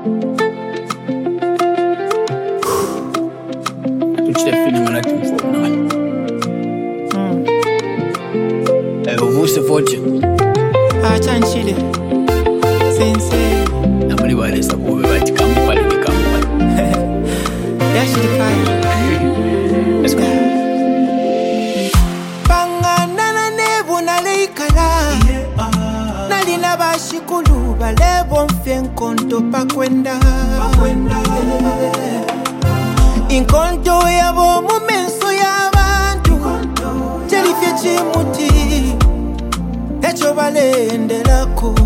Tuchite feeling like him for now. Who's the fortune? Chanchile Sensei Namani wale sabu bati kampali ni kampali. Yashirikaya Let's go. Pangana nebu naleikala Nalina bashikulu balebo mfenkonto pakwenda Inkonto yabo mumenso y'abantu Jelifye chimuti Echo balendelako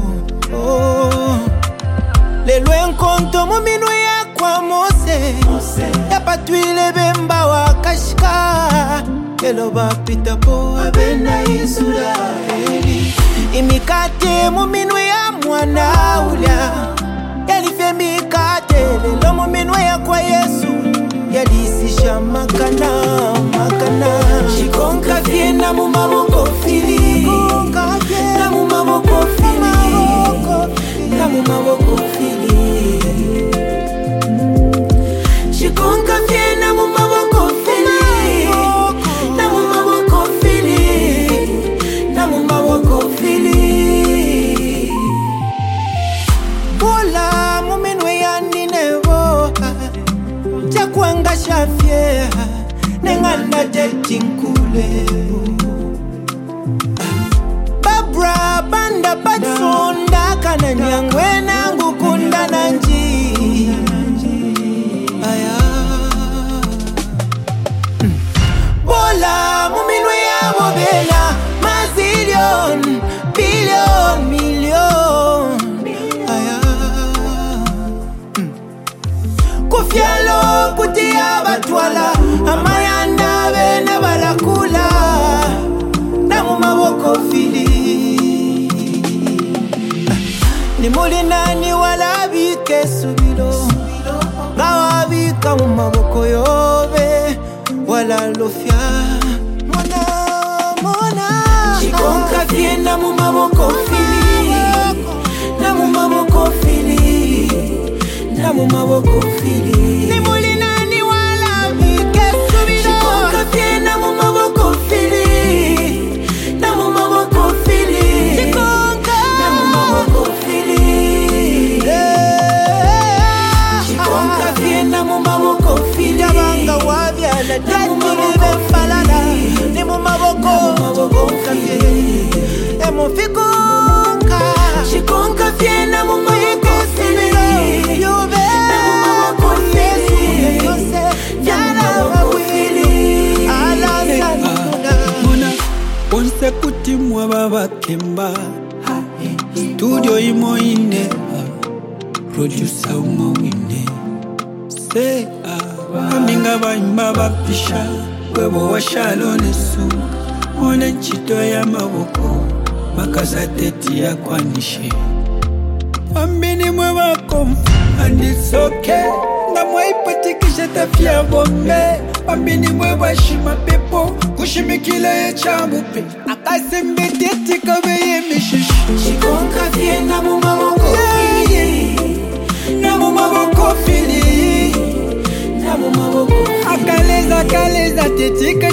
Lelo enkonto muminu ya kwa Mose Yapatwile bemba wakashika Kelo bapita po abena Israeli Imikate muminu ya mwana ulia Yalifye mikate lelo muminu ya kwa Yesu Yalisisha makana Shikonka fiena mumaboko fili Na mumaboko fili Na mumaboko fili Shikonka fiena mumaboko fili Na mumaboko fili Na mumaboko fili Bola muminwe ya ninevo Chakwanga shafye Nenganda jetinkule Babra banda batsonda Kana nyangwe nangu kunda nanji Aya Bola muminwe ya bobela Mazillion, billion, million Aya Kufialo kutia batwala Amayanda bene balakula Namu maboko fili Ni muli nani wala bike subilo Gawa bika mu maboko yobe Wala lofya Mona Shikonka fiena mu maboko fili Namu maboko fili Namu maboko fili Ni muli nani wala bike subilo Shikonka fiena mu maboko fili Namu maboko fili Shikonka Namu maboko fili Shikonka fiena mu maboko fili Yabanga wabyala Tatili befalala Ni mu maboko fili Emo fikonka Shikonka fiena mu maboko fili Yobe Onse kutimwa baba kemba Studio imo ine Producer umo ine Se Aminga baimba bapisha Webo wa shalone su One chito ya maboko Makaza teti ya kwanishe Ambini mwe wakomfu And it's okay Na mwe ipatikisha tafia bombe Ambini mwe washima pepo Kushimikila ya chamupe Akasimbe teti kabe ye mishishi Shikonka fiena mu maboko fili Na maboko fili Na mu maboko Akaleza teti